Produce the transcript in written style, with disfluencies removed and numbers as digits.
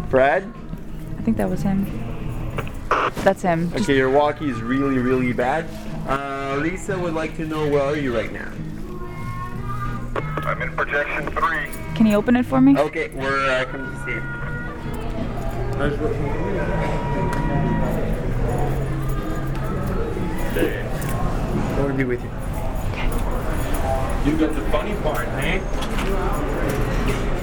Fred? I think that was him. That's him. Okay, your walkie is really, really bad. Lisa would like to know, where are you right now? I'm in projection 3. Can you open it for me? Okay, we're coming to see you. I want to be with you. You got the funny part, man.